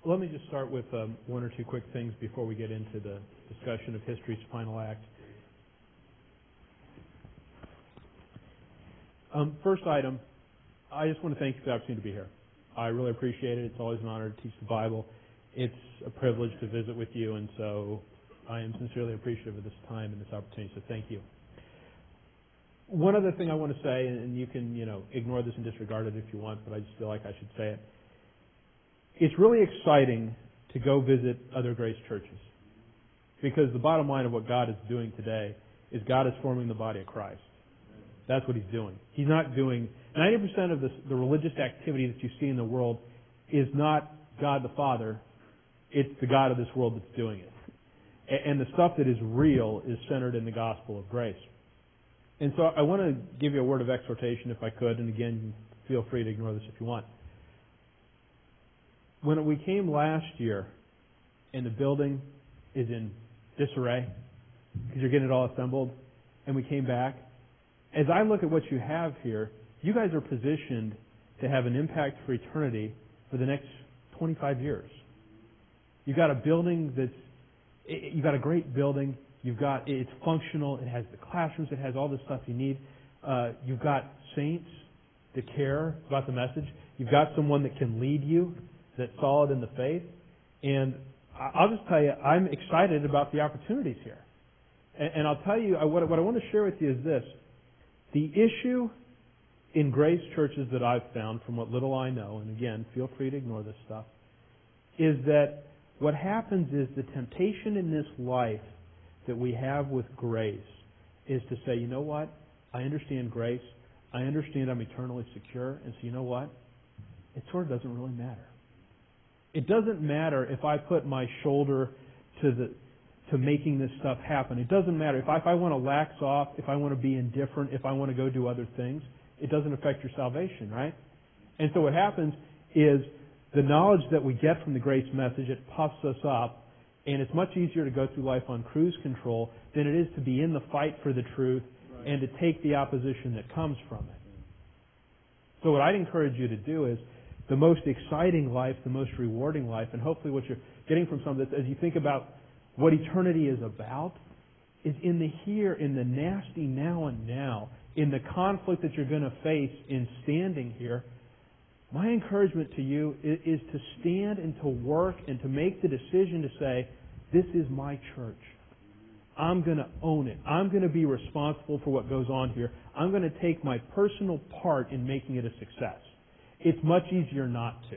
Let me just start with one or two quick things before we get into the discussion of history's final act. First item, I just want to thank you for the opportunity to be here. I really appreciate it. It's always an honor to teach the Bible. It's a privilege to visit with you, and so I am sincerely appreciative of this time and this opportunity, so thank you. One other thing I want to say, and you can, ignore this and disregard it if you want, but I just feel like I should say it. It's really exciting to go visit other Grace churches, because the bottom line of what God is doing today is God is forming the body of Christ. That's what He's doing. He's not doing 90% of the religious activity that you see in the world is not God the Father. It's the God of this world that's doing it. And the stuff that is real is centered in the gospel of grace. And so I want to give you a word of exhortation if I could, and again, feel free to ignore this if you want. When we came last year and the building is in disarray because you're getting it all assembled, and we came back, as I look at what you have here, you guys are positioned to have an impact for eternity for the next 25 years. You've got a building you've got a great building. It's functional. It has the classrooms. It has all the stuff you need. You've got saints that care about the message. You've got someone that can lead you, that's solid in the faith. And I'll just tell you, I'm excited about the opportunities here. And I'll tell you, what I want to share with you is this. The issue in Grace churches that I've found, from what little I know, and again, feel free to ignore this stuff, is that what happens is the temptation in this life that we have with grace is to say, you know what? I understand grace. I understand I'm eternally secure. And so you know what? It sort of doesn't really matter. It doesn't matter if I put my shoulder to making this stuff happen. It doesn't matter if I want to lax off, if I want to be indifferent, if I want to go do other things. It doesn't affect your salvation, right? And so what happens is the knowledge that we get from the grace message, it puffs us up, and it's much easier to go through life on cruise control than it is to be in the fight for the truth and to take the opposition that comes from it. So what I'd encourage you to do is the most exciting life, the most rewarding life, and hopefully what you're getting from some of this as you think about what eternity is about, is in the here, in the nasty now and now, in the conflict that you're going to face in standing here. My encouragement to you is to stand and to work and to make the decision to say, this is my church. I'm going to own it. I'm going to be responsible for what goes on here. I'm going to take my personal part in making it a success. It's much easier not to.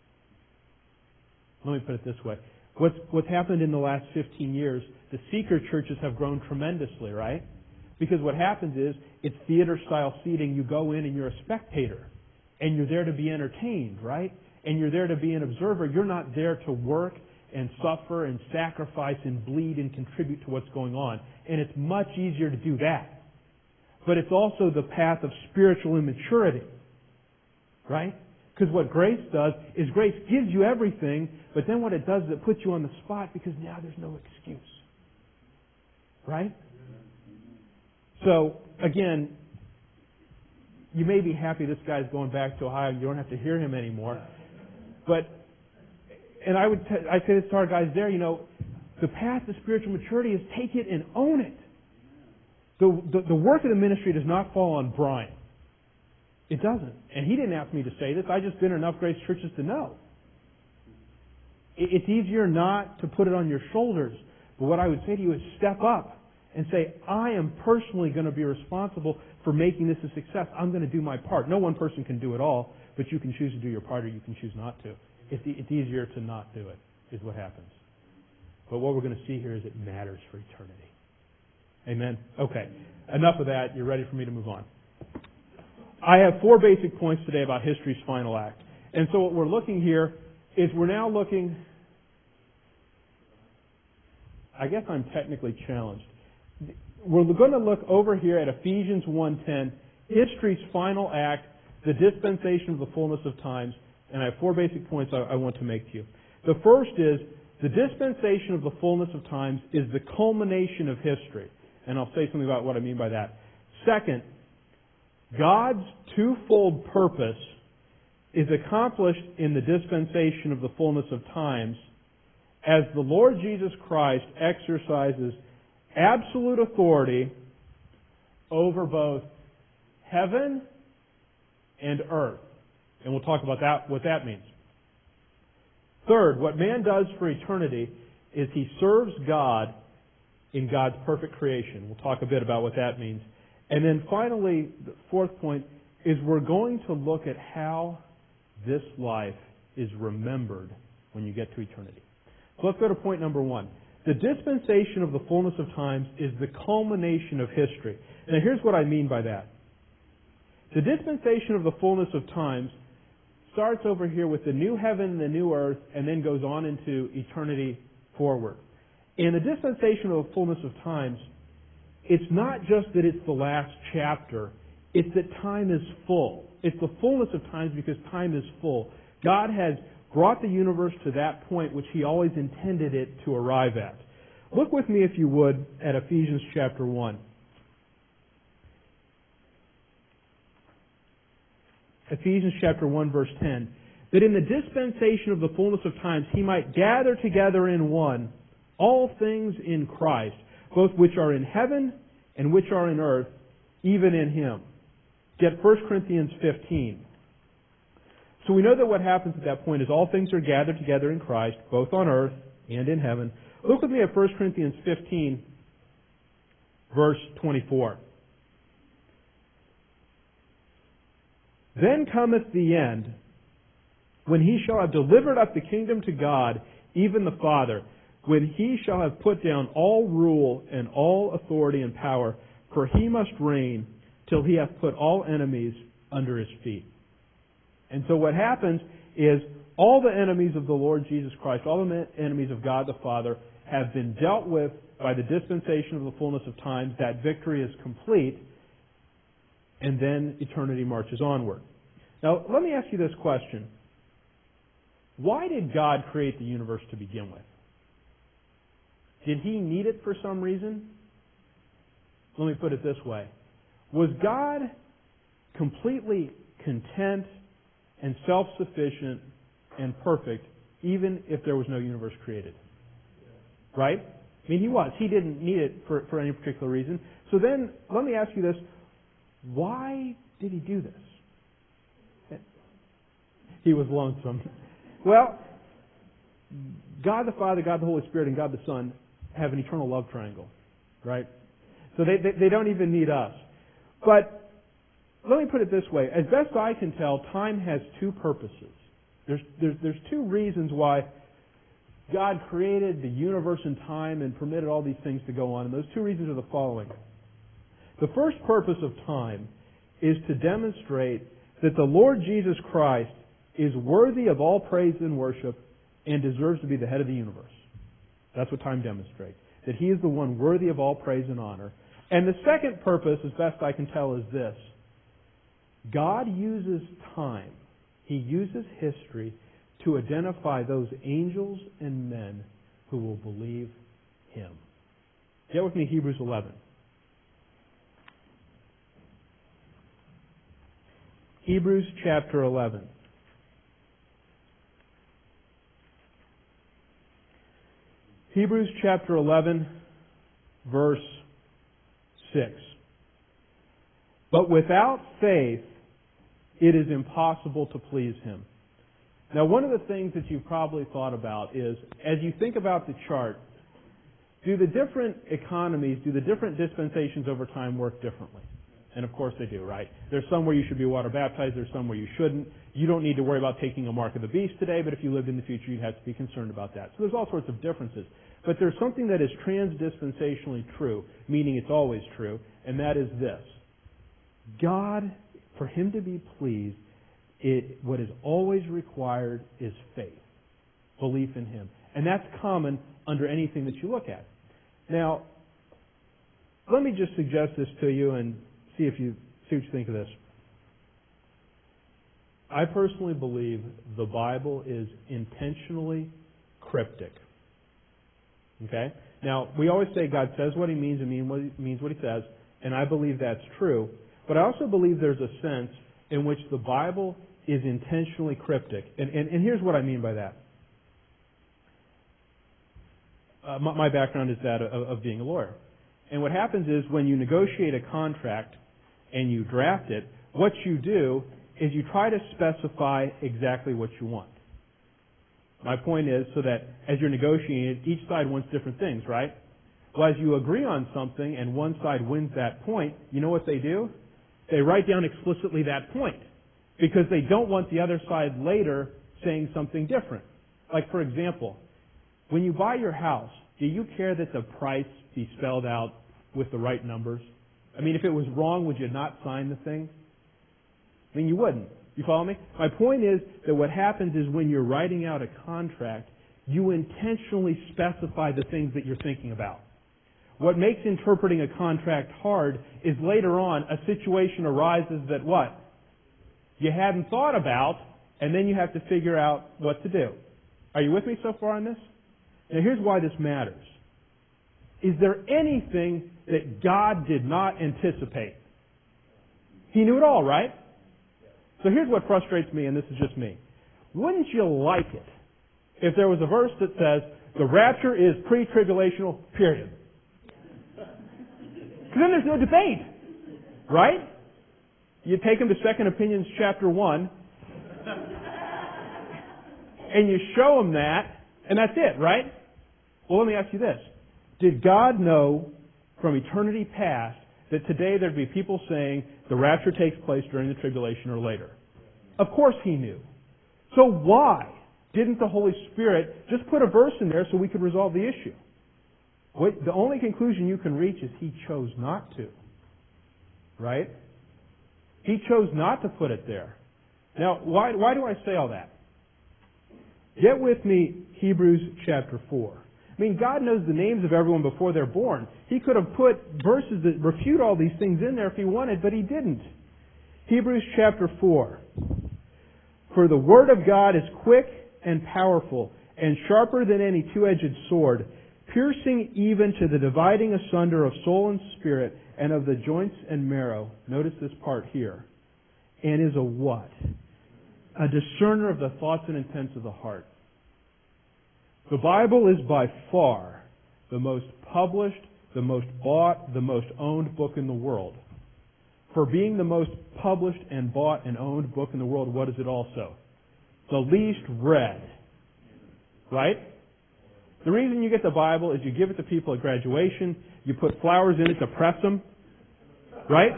Let me put it this way. What's happened in the last 15 years, the seeker churches have grown tremendously, right? Because what happens is, it's theater-style seating. You go in and you're a spectator. And you're there to be entertained, right? And you're there to be an observer. You're not there to work and suffer and sacrifice and bleed and contribute to what's going on. And it's much easier to do that. But it's also the path of spiritual immaturity, right? Because what grace does is grace gives you everything, but then what it does is it puts you on the spot because now there's no excuse. Right? So, again, you may be happy this guy's going back to Ohio. You don't have to hear him anymore. And I'd say this to our guys there, the path to spiritual maturity is take it and own it. The work of the ministry does not fall on Brian. It doesn't. And he didn't ask me to say this. I've just been in enough Grace churches to know. It's easier not to put it on your shoulders. But what I would say to you is step up and say, I am personally going to be responsible for making this a success. I'm going to do my part. No one person can do it all, but you can choose to do your part or you can choose not to. It's easier to not do it, is what happens. But what we're going to see here is it matters for eternity. Amen? Okay. Enough of that. You're ready for me to move on. I have 4 basic points today about history's final act. And so what we're looking here is we're now looking... I guess I'm technically challenged. We're going to look over here at Ephesians 1:10, history's final act, the dispensation of the fullness of times. And I have 4 basic points I want to make to you. The first is, the dispensation of the fullness of times is the culmination of history. And I'll say something about what I mean by that. Second, God's twofold purpose is accomplished in the dispensation of the fullness of times as the Lord Jesus Christ exercises absolute authority over both heaven and earth. And we'll talk about that, what that means. Third, what man does for eternity is he serves God in God's perfect creation. We'll talk a bit about what that means. And then finally, the fourth point is we're going to look at how this life is remembered when you get to eternity. So let's go to point number one. The dispensation of the fullness of times is the culmination of history. Now here's what I mean by that. The dispensation of the fullness of times starts over here with the new heaven and the new earth and then goes on into eternity forward. In the dispensation of the fullness of times, it's not just that it's the last chapter, it's that time is full. It's the fullness of times because time is full. God has brought the universe to that point which He always intended it to arrive at. Look with me, if you would, at Ephesians chapter 1. Ephesians chapter 1, verse 10. That in the dispensation of the fullness of times He might gather together in one all things in Christ, both which are in heaven and which are in earth, even in Him. Get 1 Corinthians 15. So we know that what happens at that point is all things are gathered together in Christ, both on earth and in heaven. Look with me at 1 Corinthians 15, verse 24. Then cometh the end, when He shall have delivered up the kingdom to God, even the Father, when He shall have put down all rule and all authority and power, for He must reign till He hath put all enemies under His feet. And so what happens is all the enemies of the Lord Jesus Christ, all the enemies of God the Father, have been dealt with by the dispensation of the fullness of times. That victory is complete, and then eternity marches onward. Now, let me ask you this question. Why did God create the universe to begin with? Did He need it for some reason? Let me put it this way. Was God completely content and self-sufficient and perfect even if there was no universe created? Right? I mean, He was. He didn't need it for any particular reason. So then, let me ask you this. Why did He do this? He was lonesome. Well, God the Father, God the Holy Spirit, and God the Son have an eternal love triangle. Right? So they don't even need us. But let me put it this way. As best I can tell, time has two purposes. There's two reasons why God created the universe and time and permitted all these things to go on. And those two reasons are the following. The first purpose of time is to demonstrate that the Lord Jesus Christ is worthy of all praise and worship and deserves to be the head of the universe. That's what time demonstrates. That He is the one worthy of all praise and honor. And the second purpose, as best I can tell, is this. God uses time. He uses history to identify those angels and men who will believe Him. Get with me, Hebrews 11. Hebrews chapter 11. Hebrews chapter 11, verse 6. But without faith, it is impossible to please Him. Now, one of the things that you've probably thought about is, as you think about the chart, do the different economies, do the different dispensations over time work differently? And of course they do, right? There's some where you should be water baptized, there's some where you shouldn't. You don't need to worry about taking a mark of the beast today, but if you lived in the future, you'd have to be concerned about that. So there's all sorts of differences. But there's something that is transdispensationally true, meaning it's always true, and that is this. God, for Him to be pleased, what is always required is faith, belief in Him. And that's common under anything that you look at. Now, let me just suggest this to you and see what you think of this. I personally believe the Bible is intentionally cryptic. Okay? Now, we always say God says what He means and means what He says, and I believe that's true. But I also believe there's a sense in which the Bible is intentionally cryptic. And here's what I mean by that. My background is that of being a lawyer. And what happens is when you negotiate a contract and you draft it, what you do is you try to specify exactly what you want. My point is so that as you're negotiating, each side wants different things, right? Well, as you agree on something and one side wins that point, you know what they do? They write down explicitly that point because they don't want the other side later saying something different. Like, for example, when you buy your house, do you care that the price be spelled out with the right numbers? I mean, if it was wrong, would you not sign the thing? I mean, you wouldn't. You follow me? My point is that what happens is when you're writing out a contract, you intentionally specify the things that you're thinking about. What makes interpreting a contract hard is later on a situation arises that what? You hadn't thought about, and then you have to figure out what to do. Are you with me so far on this? Now here's why this matters. Is there anything that God did not anticipate? He knew it all, right? So here's what frustrates me, and this is just me. Wouldn't you like it if there was a verse that says, the rapture is pre-tribulational, period? Because then there's no debate, right? You take them to 2 Opinions chapter 1, and you show them that, and that's it, right? Well, let me ask you this. Did God know from eternity past that today there'd be people saying the rapture takes place during the tribulation or later? Of course He knew. So why didn't the Holy Spirit just put a verse in there so we could resolve the issue? The only conclusion you can reach is He chose not to. Right? He chose not to put it there. Now, why do I say all that? Get with me Hebrews chapter 4. I mean, God knows the names of everyone before they're born. He could have put verses that refute all these things in there if He wanted, but He didn't. Hebrews chapter 4. For the Word of God is quick and powerful and sharper than any two-edged sword, piercing even to the dividing asunder of soul and spirit and of the joints and marrow. Notice this part here. And is a what? A discerner of the thoughts and intents of the heart. The Bible is by far the most published, the most bought, the most owned book in the world. For being the most published and bought and owned book in the world, what is it also? The least read. Right? The reason you get the Bible is you give it to people at graduation, you put flowers in it to press them. Right?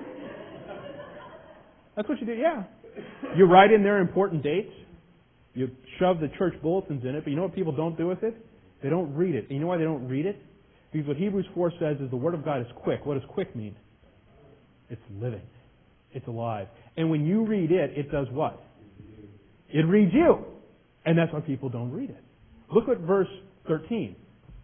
That's what you do, yeah. You write in there important dates. You shove the church bulletins in it, but you know what people don't do with it? They don't read it. And you know why they don't read it? Because what Hebrews 4 says is the Word of God is quick. What does quick mean? It's living. It's alive. And when you read it, it does what? It reads you. And that's why people don't read it. Look at verse 13.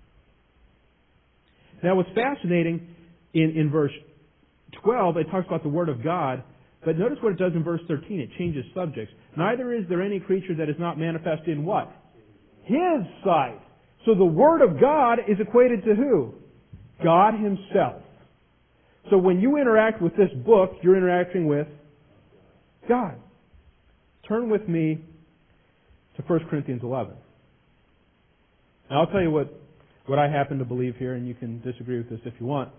Now what's fascinating in verse 12, it talks about the Word of God, but notice what it does in verse 13. It changes subjects. Neither is there any creature that is not manifest in what? His sight. So the Word of God is equated to who? God Himself. So when you interact with this book, you're interacting with God. Turn with me to 1 Corinthians 11. Now I'll tell you what I happen to believe here, and you can disagree with this if you want.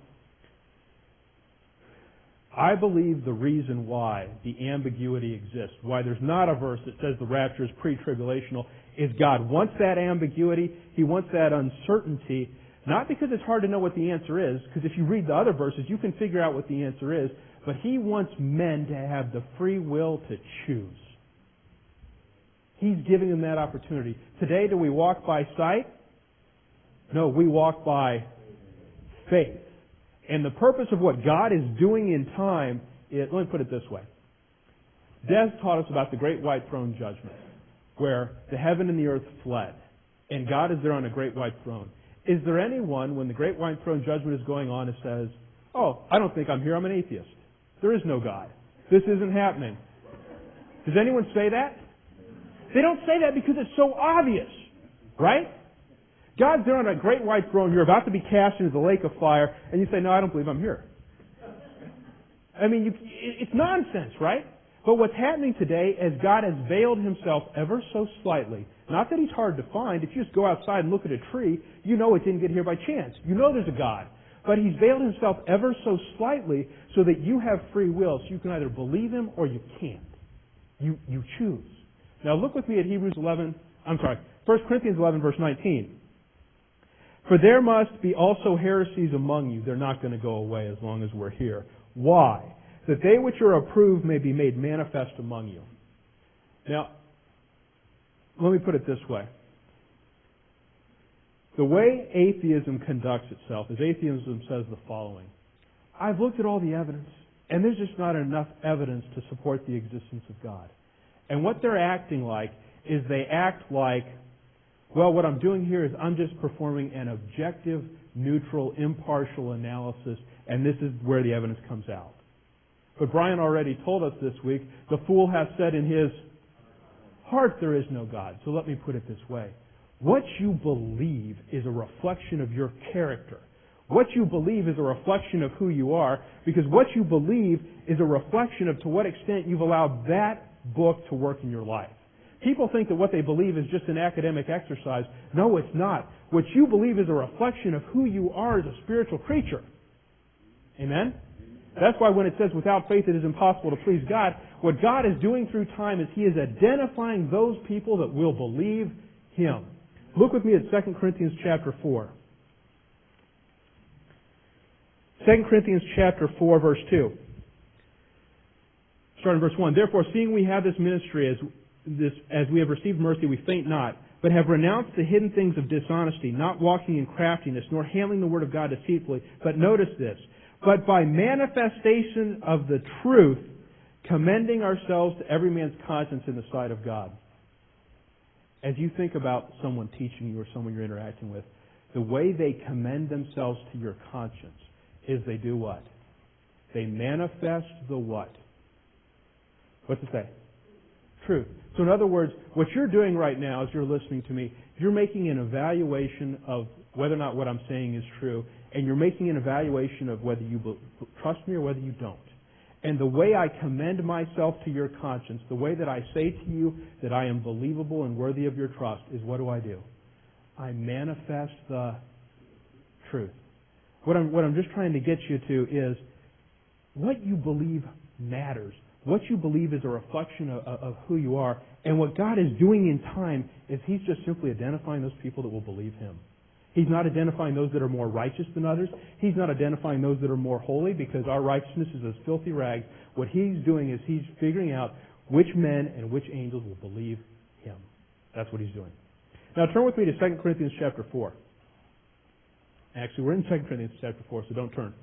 I believe the reason why the ambiguity exists, why there's not a verse that says the rapture is pre-tribulational, is God wants that ambiguity. He wants that uncertainty, not because it's hard to know what the answer is, because if you read the other verses, you can figure out what the answer is, but He wants men to have the free will to choose. He's giving them that opportunity. Today, do we walk by sight? No, we walk by faith. And the purpose of what God is doing in time is, let me put it this way. Des taught us about the great white throne judgment, where the heaven and the earth fled, and God is there on a great white throne. Is there anyone, when the great white throne judgment is going on, who says, oh, I don't think I'm here, I'm an atheist. There is no God. This isn't happening. Does anyone say that? They don't say that because it's so obvious, right? God's there on a great white throne. You're about to be cast into the lake of fire, and you say, no, I don't believe I'm here. I mean, it's nonsense, right? But what's happening today is God has veiled Himself ever so slightly. Not that He's hard to find. If you just go outside and look at a tree, you know it didn't get here by chance. You know there's a God. But He's veiled Himself ever so slightly so that you have free will. So you can either believe Him or you can't. You choose. Now look with me at 1 Corinthians 11 verse 19. For there must be also heresies among you. They're not going to go away as long as we're here. Why? That they which are approved may be made manifest among you. Now, let me put it this way. The way atheism conducts itself is atheism says the following. I've looked at all the evidence, and there's just not enough evidence to support the existence of God. And what they're acting like is they act like, well, what I'm doing here is I'm just performing an objective, neutral, impartial analysis, and this is where the evidence comes out. But Brian already told us this week, the fool hath said in his heart there is no God. So let me put it this way. What you believe is a reflection of your character. What you believe is a reflection of who you are, because what you believe is a reflection of to what extent you've allowed that book to work in your life. People think that what they believe is just an academic exercise. No, it's not. What you believe is a reflection of who you are as a spiritual creature. Amen? That's why when it says without faith it is impossible to please God, what God is doing through time is He is identifying those people that will believe Him. Look with me at 2 Corinthians chapter 4. 2 Corinthians chapter 4 verse 2. Starting in verse 1. Therefore, seeing we have this ministry as we have received mercy, we faint not, but have renounced the hidden things of dishonesty, not walking in craftiness, nor handling the word of God deceitfully. But notice this. But by manifestation of the truth, commending ourselves to every man's conscience in the sight of God. As you think about someone teaching you or someone you're interacting with, the way they commend themselves to your conscience is they do what? They manifest the what? What's it say? Truth. So in other words, what you're doing right now as you're listening to me, you're making an evaluation of whether or not what I'm saying is true, and you're making an evaluation of whether you trust me or whether you don't. And the way I commend myself to your conscience, the way that I say to you that I am believable and worthy of your trust is what do? I manifest the truth. What I'm just trying to get you to is what you believe matters. What you believe is a reflection of who you are. And what God is doing in time is He's just simply identifying those people that will believe Him. He's not identifying those that are more righteous than others. He's not identifying those that are more holy because our righteousness is as filthy rags. What He's doing is He's figuring out which men and which angels will believe Him. That's what He's doing. Now turn with me to 2 Corinthians chapter 4. Actually, we're in 2 Corinthians chapter 4, so don't turn.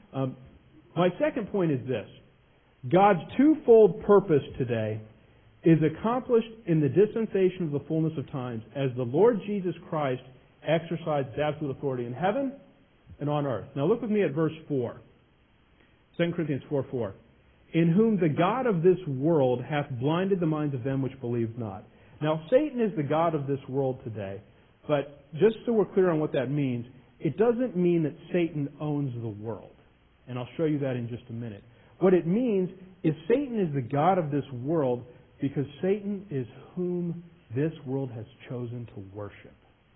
My second point is this. God's twofold purpose today is accomplished in the dispensation of the fullness of times as the Lord Jesus Christ exercised absolute authority in heaven and on earth. Now look with me at verse 4. 2 Corinthians 4:4. In whom the God of this world hath blinded the minds of them which believe not. Now Satan is the God of this world today, but just so we're clear on what that means, it doesn't mean that Satan owns the world. And I'll show you that in just a minute. What it means is Satan is the God of this world because Satan is whom this world has chosen to worship.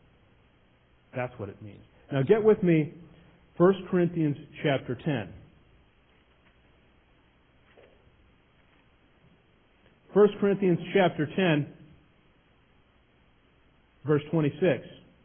That's what it means. Now get with me 1 Corinthians chapter 10. 1 Corinthians chapter 10, verse 26.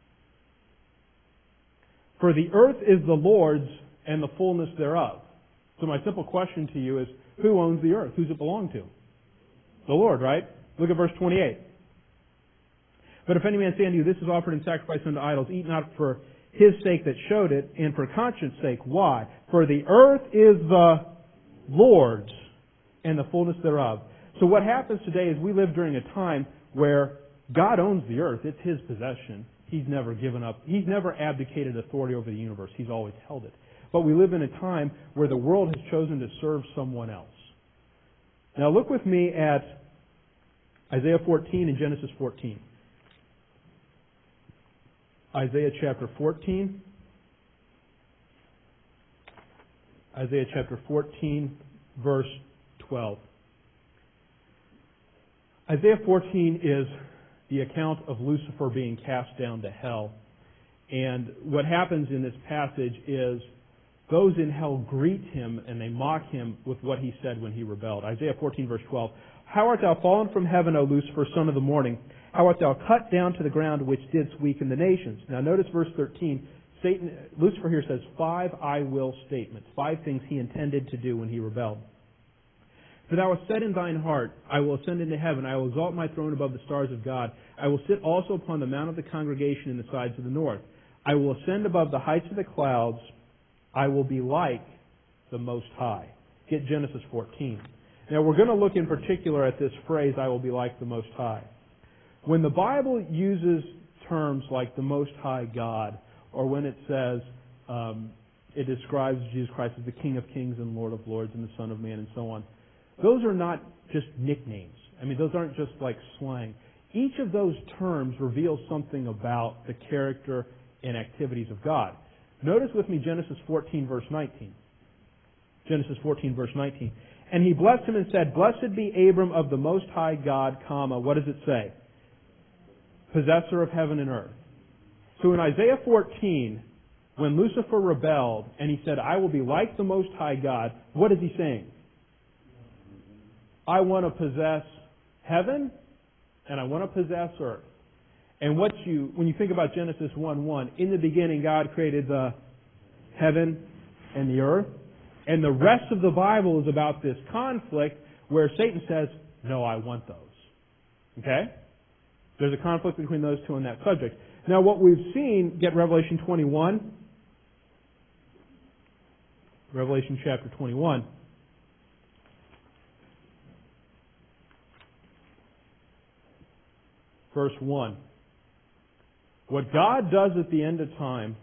For the earth is the Lord's and the fullness thereof. So my simple question to you is, who owns the earth? Who's it belong to? The Lord, right? Look at verse 28. But if any man say unto you, this is offered in sacrifice unto idols, eat not for his sake that showed it, and for conscience sake. Why? For the earth is the Lord's, and the fullness thereof. So what happens today is we live during a time where God owns the earth. It's His possession. He's never given up. He's never abdicated authority over the universe. He's always held it. But we live in a time where the world has chosen to serve someone else. Now look with me at Isaiah 14 and Genesis 14. Isaiah chapter 14. Isaiah chapter 14, verse 12. Isaiah 14 is the account of Lucifer being cast down to hell. And what happens in this passage is those in hell greet him and they mock him with what he said when he rebelled. Isaiah 14 verse 12. How art thou fallen from heaven, O Lucifer, son of the morning? How art thou cut down to the ground, which didst weaken the nations? Now notice verse 13. Lucifer here says 5 I will statements. 5 things he intended to do when he rebelled. For thou hast said in thine heart, I will ascend into heaven, I will exalt my throne above the stars of God. I will sit also upon the mount of the congregation in the sides of the north. I will ascend above the heights of the clouds. I will be like the Most High. Get Genesis 14. Now we're going to look in particular at this phrase, I will be like the Most High. When the Bible uses terms like the Most High God, or when it says it describes Jesus Christ as the King of Kings and Lord of Lords and the Son of Man and so on, those are not just nicknames. I mean, those aren't just like slang. Each of those terms reveals something about the character and activities of God. Notice with me Genesis 14 verse 19. Genesis 14 verse 19. And he blessed him and said, Blessed be Abram of the Most High God, comma, what does it say? Possessor of heaven and earth. So in Isaiah 14, when Lucifer rebelled and he said, I will be like the Most High God, what is he saying? I want to possess heaven and I want to possess earth. And when you think about Genesis 1:1, in the beginning God created the heaven and the earth. And the rest of the Bible is about this conflict where Satan says, no, I want those. Okay? There's a conflict between those two on that subject. Now what we've seen, get Revelation 21. Revelation chapter 21. Verse 1. What God does at the end of time,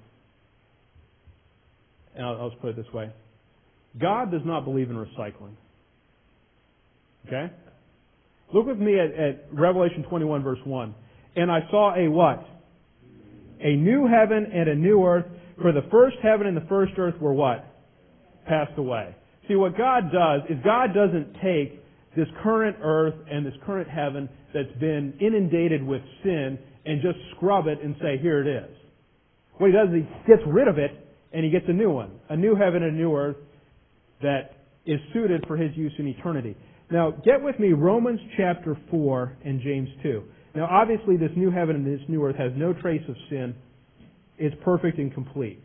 and I'll just put it this way. God does not believe in recycling. Okay? Look with me at Revelation 21 verse 1. And I saw a what? A new heaven and a new earth, for the first heaven and the first earth were what? Passed away. See, what God does is God doesn't take this current earth and this current heaven that's been inundated with sin and just scrub it and say, here it is. What he does is he gets rid of it and he gets a new one. A new heaven and a new earth that is suited for his use in eternity. Now, get with me Romans chapter 4 and James 2. Now, obviously, this new heaven and this new earth has no trace of sin. It's perfect and complete.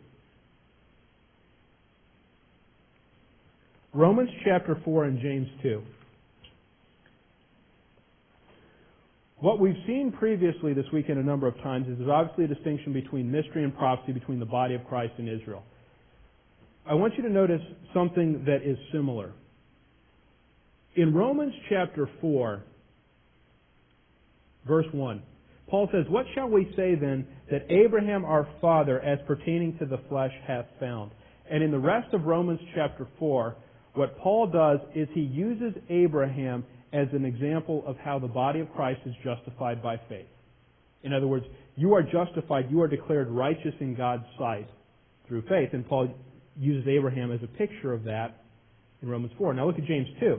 Romans chapter 4 and James 2. What we've seen previously this weekend a number of times is there's obviously a distinction between mystery and prophecy between the body of Christ and Israel. I want you to notice something that is similar. In Romans chapter 4, verse 1, Paul says, What shall we say then that Abraham our father as pertaining to the flesh hath found? And in the rest of Romans chapter 4, what Paul does is he uses Abraham as an example of how the body of Christ is justified by faith. In other words, you are justified, you are declared righteous in God's sight through faith. And Paul uses Abraham as a picture of that in Romans 4. Now look at James 2.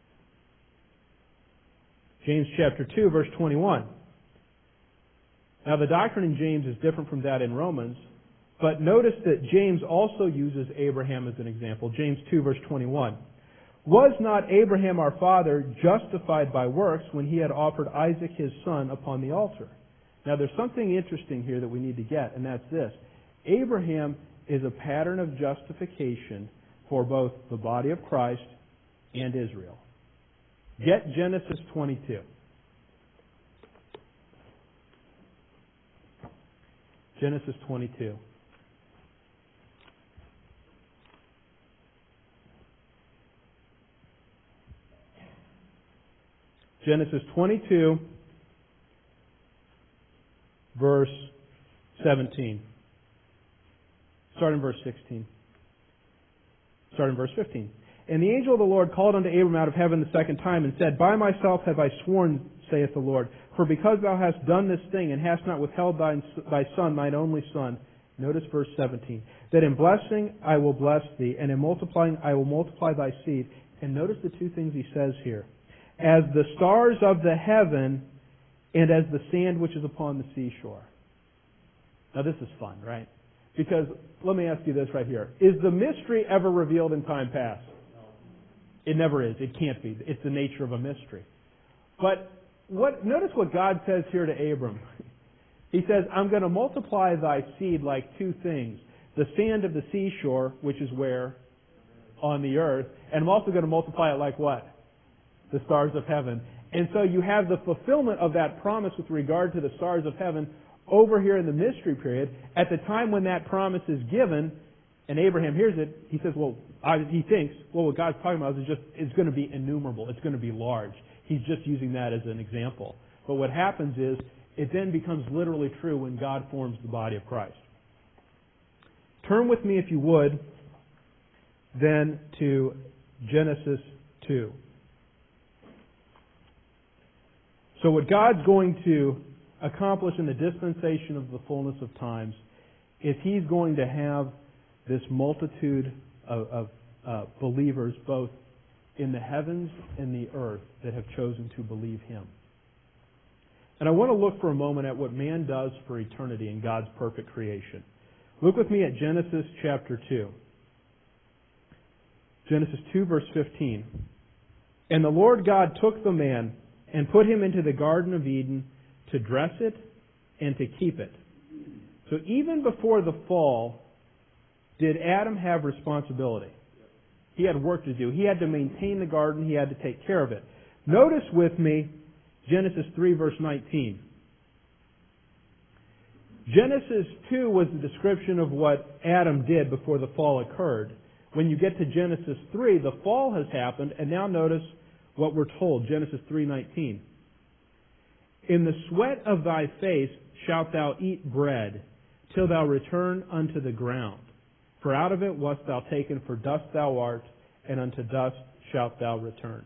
James chapter 2, verse 21. Now the doctrine in James is different from that in Romans, but notice that James also uses Abraham as an example. James 2, verse 21. Was not Abraham our father justified by works when he had offered Isaac his son upon the altar? Now there's something interesting here that we need to get, and that's this. Abraham is a pattern of justification for both the body of Christ and Israel. Get Genesis 22. Genesis 22. Genesis 22, verse 17. Start in verse 16. Start in verse 15. And the angel of the Lord called unto Abram out of heaven the second time, and said, By myself have I sworn, saith the Lord, for because thou hast done this thing, and hast not withheld thy son, thine only son, notice verse 17, that in blessing I will bless thee, and in multiplying I will multiply thy seed. And notice the two things he says here. as the stars of the heaven and as the sand which is upon the seashore. Now this is fun, right? Because, let me ask you this right here. Is the mystery ever revealed in time past? It never is. It can't be. It's the nature of a mystery. But notice what God says here to Abram. He says, I'm going to multiply thy seed like two things. The sand of the seashore, which is where? On the earth. And I'm also going to multiply it like what? The stars of heaven. And so you have the fulfillment of that promise with regard to the stars of heaven over here in the mystery period. At the time when that promise is given, and Abraham hears it, he says, he thinks, what God's talking about is it's going to be innumerable. It's going to be large. He's just using that as an example. But what happens is, it then becomes literally true when God forms the body of Christ. Turn with me, if you would, then to Genesis 2. So what God's going to accomplish in the dispensation of the fullness of times is He's going to have this multitude of believers both in the heavens and the earth that have chosen to believe Him. And I want to look for a moment at what man does for eternity in God's perfect creation. Look with me at Genesis chapter 2. Genesis 2 verse 15. And the Lord God took the man and put him into the Garden of Eden to dress it and to keep it. So even before the fall, did Adam have responsibility? He had work to do. He had to maintain the garden. He had to take care of it. Notice with me Genesis 3 verse 19. Genesis 2 was the description of what Adam did before the fall occurred. When you get to Genesis 3, the fall has happened, and now notice what we're told. Genesis 3:19. In the sweat of thy face shalt thou eat bread, till thou return unto the ground. For out of it wast thou taken, for dust thou art, and unto dust shalt thou return.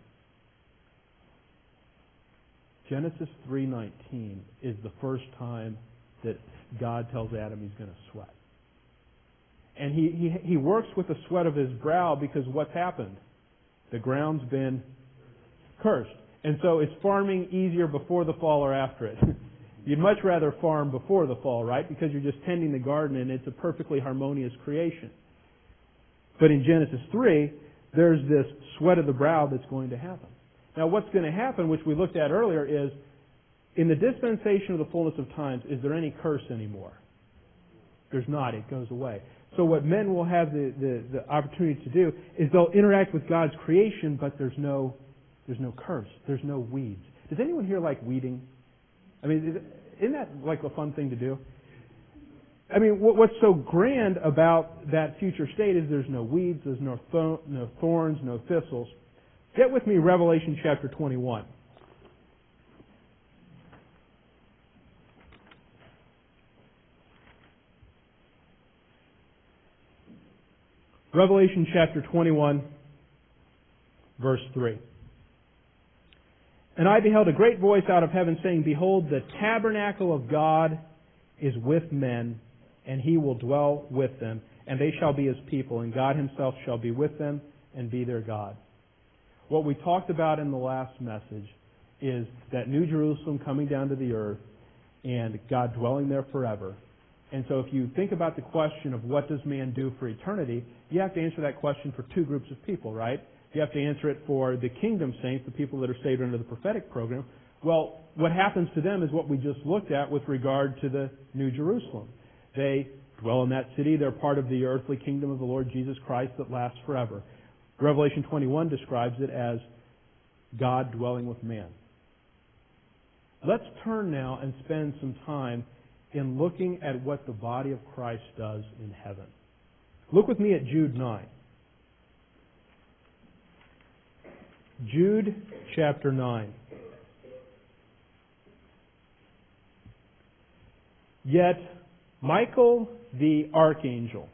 Genesis 3:19 is the first time that God tells Adam he's going to sweat. And he works with the sweat of his brow because what's happened? The ground's been cursed. And so is farming easier before the fall or after it? You'd much rather farm before the fall, right? Because you're just tending the garden and it's a perfectly harmonious creation. But in Genesis 3, there's this sweat of the brow that's going to happen. Now what's going to happen, which we looked at earlier, is in the dispensation of the fullness of times, is there any curse anymore? There's not. It goes away. So what men will have the opportunity to do is they'll interact with God's creation, but there's no curse. There's no weeds. Does anyone here like weeding? I mean, isn't that like a fun thing to do? I mean, what's so grand about that future state is there's no weeds, there's no thorns, no thistles. Get with me Revelation chapter 21. Revelation chapter 21, verse 3. And I beheld a great voice out of heaven saying, Behold, the tabernacle of God is with men, and He will dwell with them, and they shall be His people, and God Himself shall be with them and be their God. What we talked about in the last message is that New Jerusalem coming down to the earth and God dwelling there forever. And so if you think about the question of what does man do for eternity, you have to answer that question for two groups of people, right? You have to answer it for the kingdom saints, the people that are saved under the prophetic program. Well, what happens to them is what we just looked at with regard to the New Jerusalem. They dwell in that city. They're part of the earthly kingdom of the Lord Jesus Christ that lasts forever. Revelation 21 describes it as God dwelling with man. Let's turn now and spend some time in looking at what the body of Christ does in heaven. Look with me at Jude 9. Jude chapter 9. Yet Michael the archangel.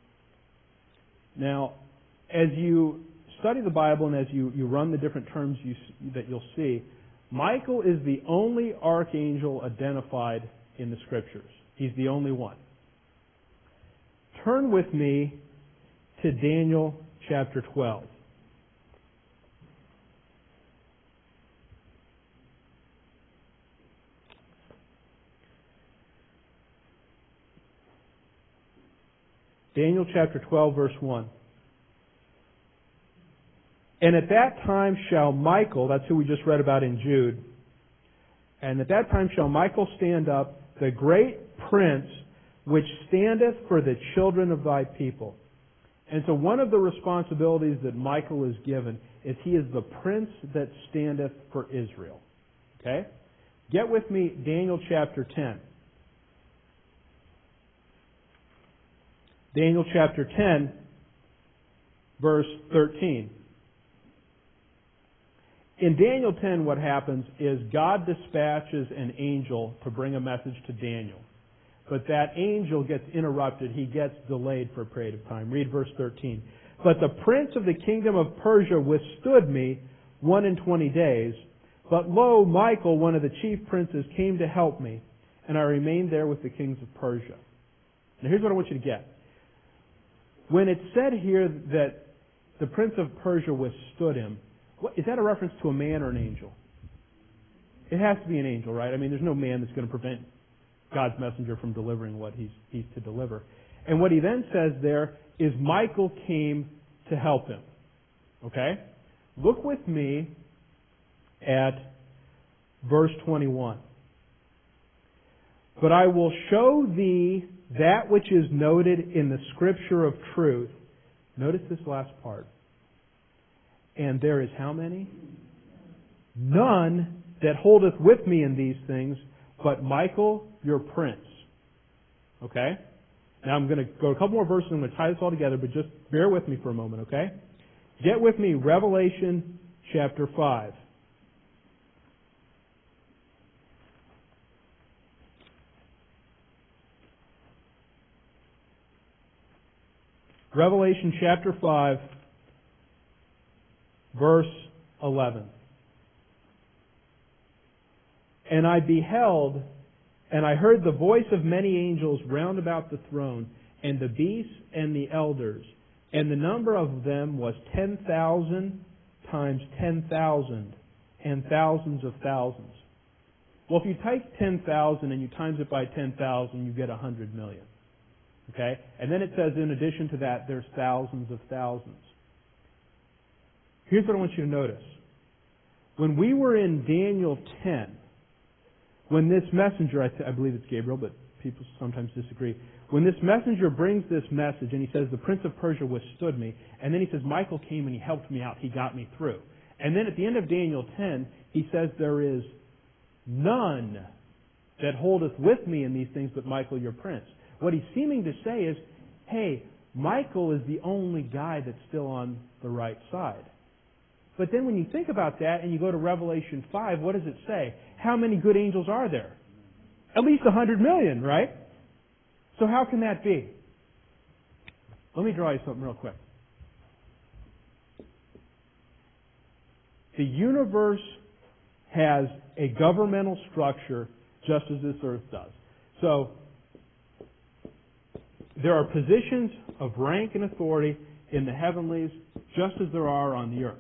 Now, as you study the Bible and as you run the different terms that you'll see, Michael is the only archangel identified in the Scriptures. He's the only one. Turn with me to Daniel chapter 12. Daniel chapter 12, verse 1. And at that time shall Michael, that's who we just read about in Jude, and at that time shall Michael stand up, the great prince, which standeth for the children of thy people. And so one of the responsibilities that Michael is given is he is the prince that standeth for Israel. Okay? Get with me, Daniel chapter 10. Daniel chapter 10, verse 13. In Daniel 10, what happens is God dispatches an angel to bring a message to Daniel. But that angel gets interrupted. He gets delayed for a period of time. Read verse 13. But the prince of the kingdom of Persia withstood me 21 days. But lo, Michael, one of the chief princes, came to help me, and I remained there with the kings of Persia. Now here's what I want you to get. When it's said here that the prince of Persia withstood him, is that a reference to a man or an angel? It has to be an angel, right? I mean, there's no man that's going to prevent God's messenger from delivering what he's to deliver. And what he then says there is Michael came to help him. Okay? Look with me at verse 21. But I will show thee that which is noted in the scripture of truth. Notice this last part. And there is how many? None that holdeth with me in these things, but Michael, your prince. Okay? Now I'm going to go a couple more verses and I'm going to tie this all together, but just bear with me for a moment, okay? Get with me, Revelation chapter 5. Revelation chapter 5, verse 11. And I beheld, and I heard the voice of many angels round about the throne, and the beasts and the elders, and the number of them was 10,000 times 10,000, and thousands of thousands. Well, if you take 10,000 and you times it by 10,000, you get 100 million. Okay? And then it says, in addition to that, there's thousands of thousands. Here's what I want you to notice. When we were in Daniel 10, when this messenger, I believe it's Gabriel, but people sometimes disagree. When this messenger brings this message and he says, the prince of Persia withstood me, and then he says, Michael came and he helped me out, he got me through. And then at the end of Daniel 10, he says, there is none that holdeth with me in these things but Michael your prince. What he's seeming to say is, hey, Michael is the only guy that's still on the right side. But then when you think about that and you go to Revelation 5, what does it say? How many good angels are there? At least 100 million, right? So how can that be? Let me draw you something real quick. The universe has a governmental structure just as this earth does. So there are positions of rank and authority in the heavenlies just as there are on the earth.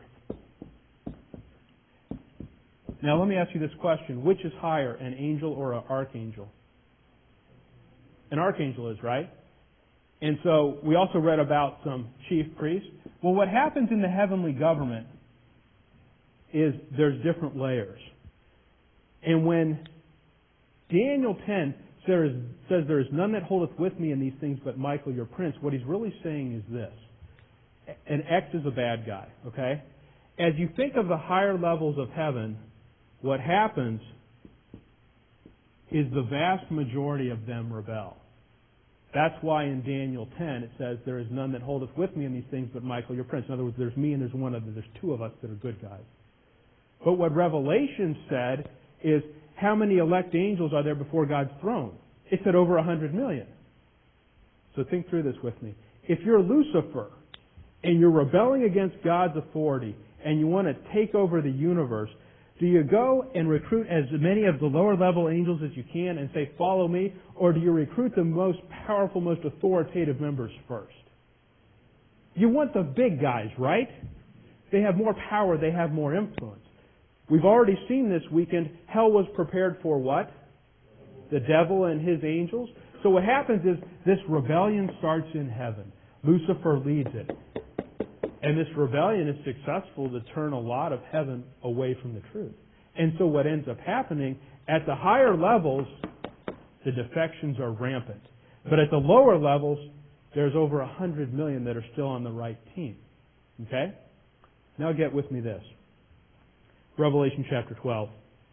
Now let me ask you this question. Which is higher, an angel or an archangel? An archangel is, right? And so we also read about some chief priests. Well, what happens in the heavenly government is there's different layers. And when Daniel 10 says there is none that holdeth with me in these things but Michael your prince, what he's really saying is this. An X is a bad guy, okay? As you think of the higher levels of heaven, what happens is the vast majority of them rebel. That's why in Daniel 10 it says, there is none that holdeth with me in these things but Michael your prince. In other words, there's me and there's one other. There's two of us that are good guys. But what Revelation said is, how many elect angels are there before God's throne? It said over 100 million. So think through this with me. If you're Lucifer and you're rebelling against God's authority and you want to take over the universe, do you go and recruit as many of the lower level angels as you can and say, follow me? Or do you recruit the most powerful, most authoritative members first? You want the big guys, right? They have more power, they have more influence. We've already seen this weekend, hell was prepared for what? the devil and his angels. So what happens is this rebellion starts in heaven. Lucifer leads it. And this rebellion is successful to turn a lot of heaven away from the truth. And so what ends up happening, at the higher levels, the defections are rampant. But at the lower levels, there's over 100 million that are still on the right team. Okay? Now get with me this. Revelation chapter 12.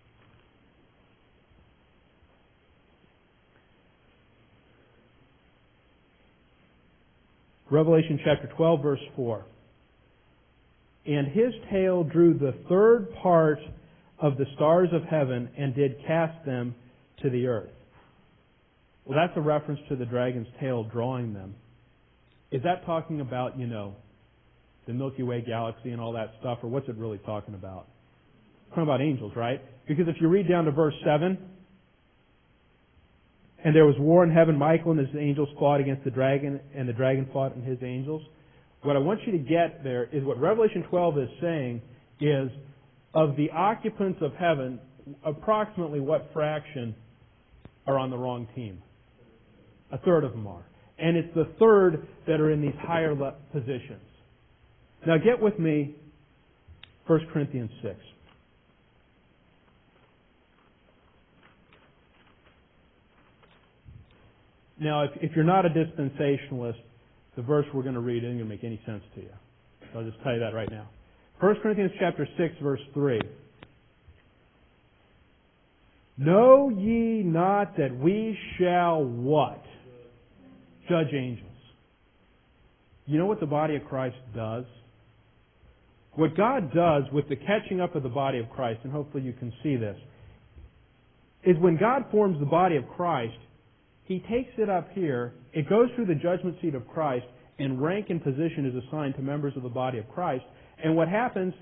Revelation chapter 12, verse 4. And his tail drew the third part of the stars of heaven and did cast them to the earth. Well, that's a reference to the dragon's tail drawing them. Is that talking about, the Milky Way galaxy and all that stuff, or what's it really talking about? It's talking about angels, right? Because if you read down to verse 7, and there was war in heaven, Michael and his angels fought against the dragon, and the dragon fought and his angels. What I want you to get there is what Revelation 12 is saying is, of the occupants of heaven, approximately what fraction are on the wrong team? A third of them are. And it's the third that are in these higher positions. Now get with me 1 Corinthians 6. Now, if you're not a dispensationalist, the verse we're going to read isn't going to make any sense to you. So I'll just tell you that right now. 1 Corinthians chapter 6, verse 3. Know ye not that we shall what? Judge angels. You know what the body of Christ does? What God does with the catching up of the body of Christ, and hopefully you can see this, is when God forms the body of Christ, He takes it up here, it goes through the judgment seat of Christ, and rank and position is assigned to members of the body of Christ. And what happens,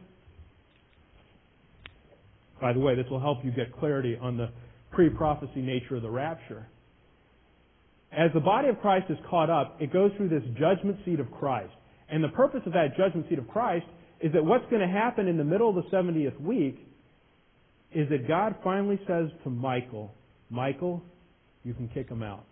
by the way, this will help you get clarity on the pre-prophecy nature of the rapture. As the body of Christ is caught up, it goes through this judgment seat of Christ. And the purpose of that judgment seat of Christ is that what's going to happen in the middle of the 70th week is that God finally says to Michael, Michael, you can kick him out.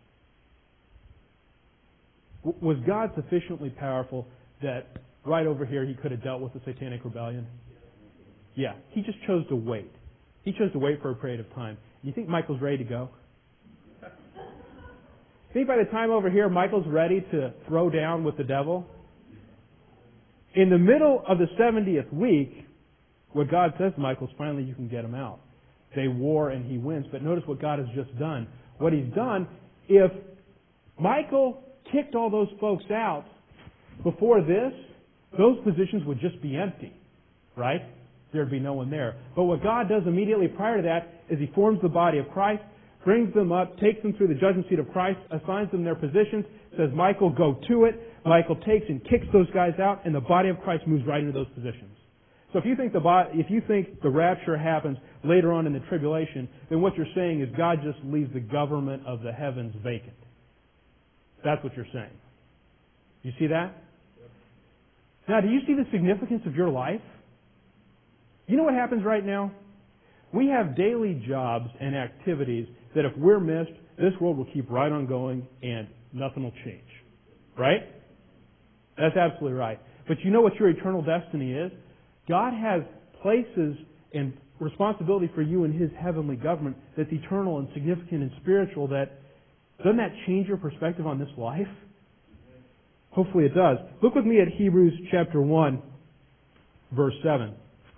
Was God sufficiently powerful that right over here He could have dealt with the satanic rebellion? Yeah. He just chose to wait. He chose to wait for a period of time. You think Michael's ready to go? Think by the time over here Michael's ready to throw down with the devil? In the middle of the 70th week, what God says to Michael is finally you can get him out. They war and he wins. But notice what God has just done. What He's done, if Michael kicked all those folks out before this, those positions would just be empty, right? There'd be no one there. But what God does immediately prior to that is He forms the body of Christ, brings them up, takes them through the judgment seat of Christ, assigns them their positions, says, Michael, go to it. Michael takes and kicks those guys out, and the body of Christ moves right into those positions. So if you think the rapture happens later on in the tribulation, then what you're saying is God just leaves the government of the heavens vacant. That's what you're saying. You see that? Now, do you see the significance of your life? You know what happens right now? We have daily jobs and activities that if we're missed, this world will keep right on going and nothing will change. Right? That's absolutely right. But you know what your eternal destiny is? God has places and responsibility for you in His heavenly government that's eternal and significant and spiritual. Doesn't that change your perspective on this life? Hopefully it does. Look with me at Hebrews chapter 1, verse 7.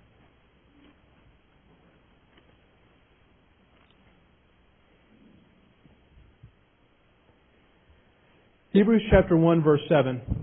Hebrews chapter 1, verse 7.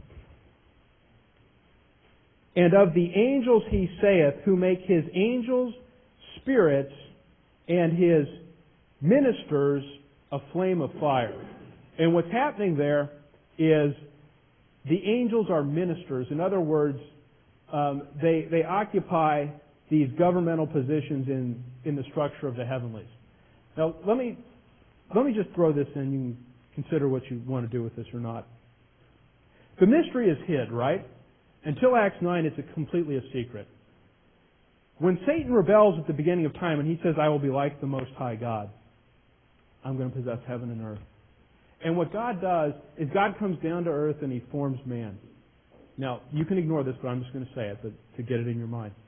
And of the angels He saith, who make His angels spirits and His ministers a flame of fire. And what's happening there is the angels are ministers. In other words, they occupy these governmental positions in the structure of the heavenlies. Now, let me just throw this in. You can consider what you want to do with this or not. The mystery is hid, right? Until Acts 9, it's completely a secret. When Satan rebels at the beginning of time and he says, I will be like the Most High God, I'm going to possess heaven and earth. And what God does is God comes down to earth and He forms man. Now, you can ignore this, but I'm just going to say it to get it in your mind.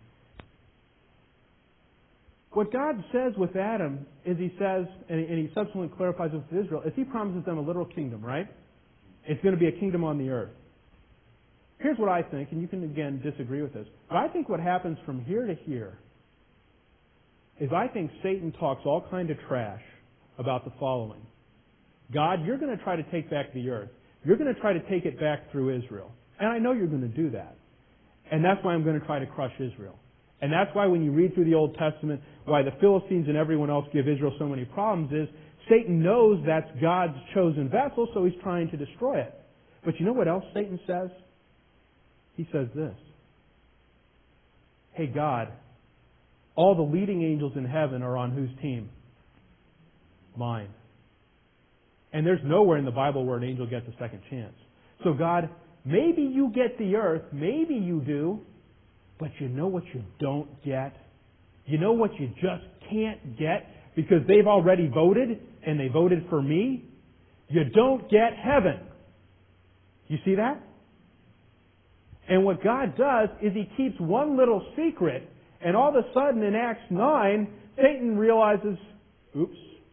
What God says with Adam is He says, and He subsequently clarifies with Israel, is He promises them a literal kingdom, right? It's going to be a kingdom on the earth. Here's what I think, and you can again disagree with this, but I think what happens from here to here is I think Satan talks all kind of trash about the following. God, you're going to try to take back the earth. You're going to try to take it back through Israel. And I know you're going to do that. And that's why I'm going to try to crush Israel. And that's why when you read through the Old Testament, why the Philistines and everyone else give Israel so many problems is Satan knows that's God's chosen vessel, so he's trying to destroy it. But you know what else Satan says? He says this. Hey, God, all the leading angels in heaven are on whose team? Mine. And there's nowhere in the Bible where an angel gets a second chance. So God, maybe you get the earth, maybe you do, but you know what you don't get? You know what you just can't get because they've already voted and they voted for me? You don't get heaven. You see that? And what God does is He keeps one little secret, and all of a sudden in Acts 9, Satan realizes, oops.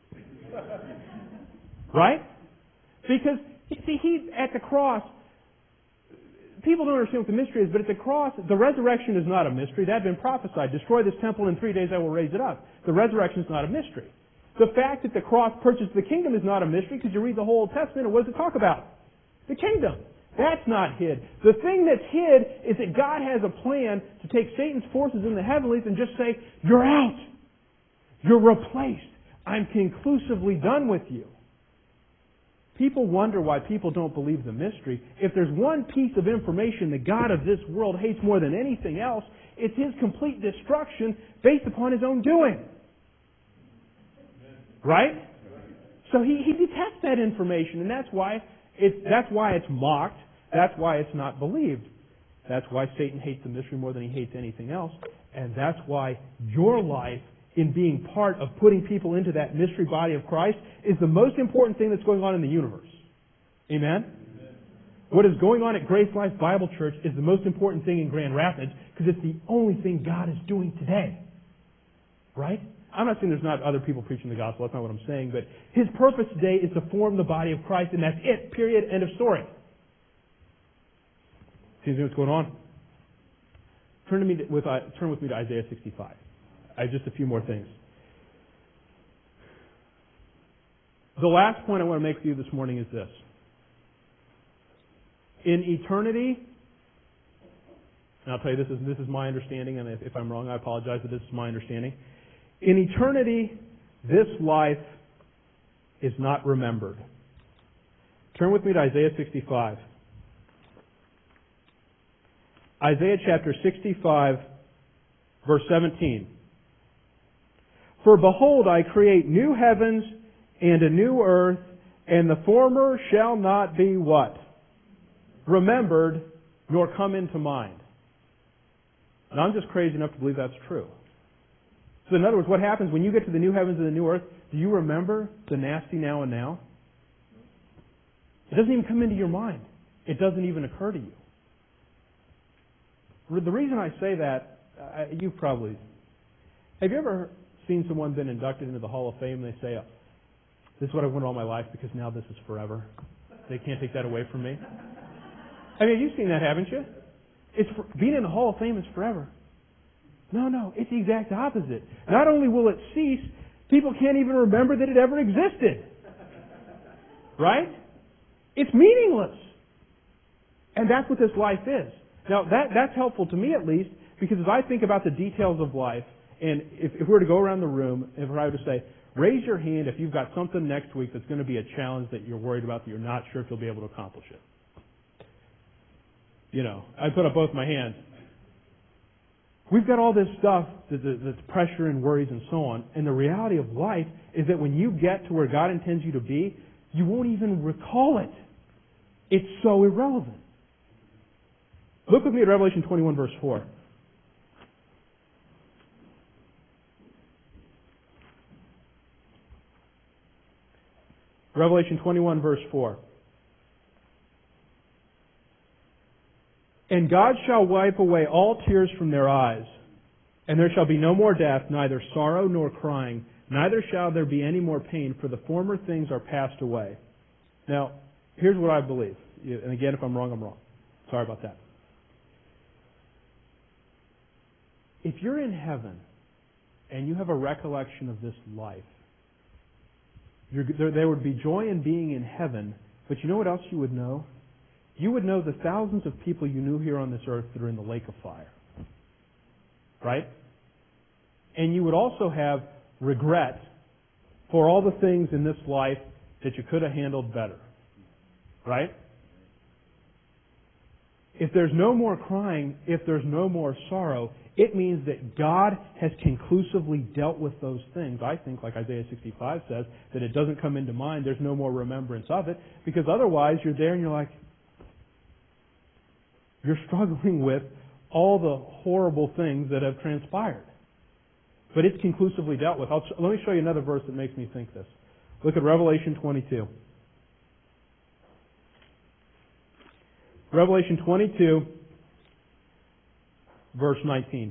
Right? Because, see, He, at the cross, people don't understand what the mystery is, but at the cross, the resurrection is not a mystery. That had been prophesied. Destroy this temple, in 3 days I will raise it up. The resurrection is not a mystery. The fact that the cross purchased the kingdom is not a mystery because you read the whole Old Testament and what does it talk about? The kingdom. That's not hid. The thing that's hid is that God has a plan to take Satan's forces in the heavenlies and just say, you're out. You're replaced. I'm conclusively done with you. People wonder why people don't believe the mystery. If there's one piece of information the God of this world hates more than anything else, it's His complete destruction based upon His own doing. Right? So He detests that information, and that's why it's mocked. That's why it's not believed. That's why Satan hates the mystery more than he hates anything else. And that's why your life in being part of putting people into that mystery body of Christ is the most important thing that's going on in the universe. Amen? What is going on at Grace Life Bible Church is the most important thing in Grand Rapids because it's the only thing God is doing today. Right? I'm not saying there's not other people preaching the gospel. That's not what I'm saying. But His purpose today is to form the body of Christ, and that's it. Period. End of story. See what's going on? Turn with me to Isaiah 65. I have just a few more things. The last point I want to make for you this morning is this. In eternity, and I'll tell you this is my understanding, and if I'm wrong, I apologize, but this is my understanding. In eternity, this life is not remembered. Turn with me to Isaiah 65. Isaiah chapter 65, verse 17. For behold, I create new heavens and a new earth, and the former shall not be what? Remembered, nor come into mind. Now I'm just crazy enough to believe that's true. So in other words, what happens when you get to the new heavens and the new earth? Do you remember the nasty now and now? It doesn't even come into your mind. It doesn't even occur to you. The reason I say that, have you ever seen someone been inducted into the Hall of Fame and they say, this is what I've wanted all my life because now this is forever. They can't take that away from me. I mean, you've seen that, haven't you? Being in the Hall of Fame is forever. No, it's the exact opposite. Not only will it cease, people can't even remember that it ever existed. Right? It's meaningless. And that's what this life is. Now, that's helpful to me at least, because as I think about the details of life, and if we were to go around the room, if I were to say, raise your hand if you've got something next week that's going to be a challenge that you're worried about that you're not sure if you'll be able to accomplish it. You know, I put up both my hands. We've got all this stuff that's pressure and worries and so on, and the reality of life is that when you get to where God intends you to be, you won't even recall it. It's so irrelevant. Look with me at Revelation 21, verse 4. Revelation 21, verse 4. And God shall wipe away all tears from their eyes, and there shall be no more death, neither sorrow nor crying, neither shall there be any more pain, for the former things are passed away. Now, here's what I believe. And again, if I'm wrong, I'm wrong. Sorry about that. If you're in heaven and you have a recollection of this life, there would be joy in being in heaven, but you know what else you would know? You would know the thousands of people you knew here on this earth that are in the lake of fire. Right? And you would also have regret for all the things in this life that you could have handled better. Right? If there's no more crying, if there's no more sorrow, it means that God has conclusively dealt with those things. I think, like Isaiah 65 says, that it doesn't come into mind. There's no more remembrance of it. Because otherwise, you're there and you're like, you're struggling with all the horrible things that have transpired. But it's conclusively dealt with. Let me show you another verse that makes me think this. Look at Revelation 22. Revelation 22, verse 19.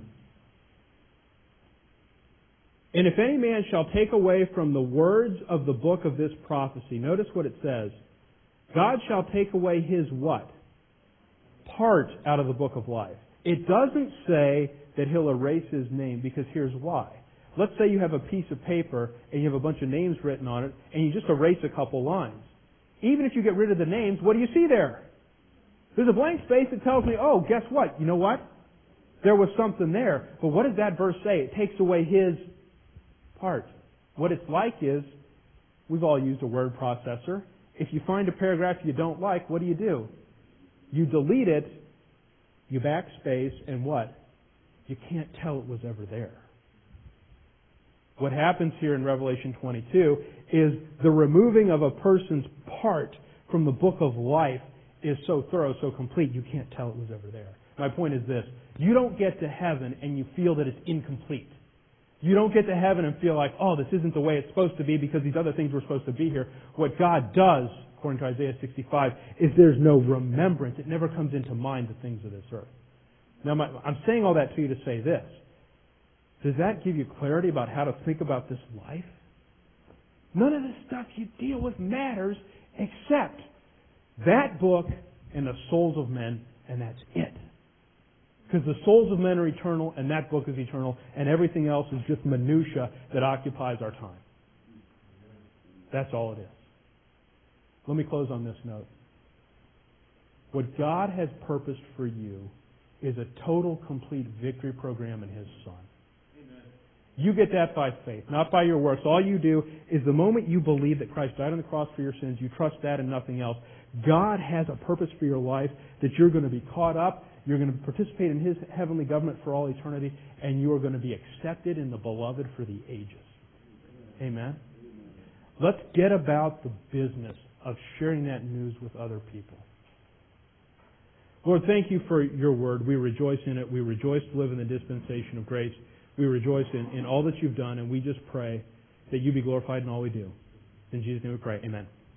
And if any man shall take away from the words of the book of this prophecy, notice what it says. God shall take away his what? Part out of the book of life. It doesn't say that he'll erase his name, because here's why. Let's say you have a piece of paper and you have a bunch of names written on it, and you just erase a couple lines. Even if you get rid of the names, what do you see there? There's a blank space that tells me, oh, guess what? You know what? There was something there. But what does that verse say? It takes away his part. What it's like is, we've all used a word processor. If you find a paragraph you don't like, what do? You delete it, you backspace, and what? You can't tell it was ever there. What happens here in Revelation 22 is the removing of a person's part from the book of life is so thorough, so complete, you can't tell it was ever there. My point is this. You don't get to heaven and you feel that it's incomplete. You don't get to heaven and feel like, oh, this isn't the way it's supposed to be because these other things were supposed to be here. What God does, according to Isaiah 65, is there's no remembrance. It never comes into mind the things of this earth. Now, I'm saying all that to you to say this. Does that give you clarity about how to think about this life? None of the stuff you deal with matters except that book and the souls of men, and that's it. Because the souls of men are eternal, and that book is eternal, and everything else is just minutia that occupies our time. That's all it is. Let me close on this note. What God has purposed for you is a total, complete victory program in His Son. You get that by faith, not by your works. All you do is the moment you believe that Christ died on the cross for your sins, you trust that and nothing else. God has a purpose for your life that you're going to be caught up, you're going to participate in His heavenly government for all eternity, and you are going to be accepted in the beloved for the ages. Amen? Let's get about the business of sharing that news with other people. Lord, thank you for your word. We rejoice in it. We rejoice to live in the dispensation of grace. We rejoice in all that you've done, and we just pray that you be glorified in all we do. In Jesus' name we pray. Amen.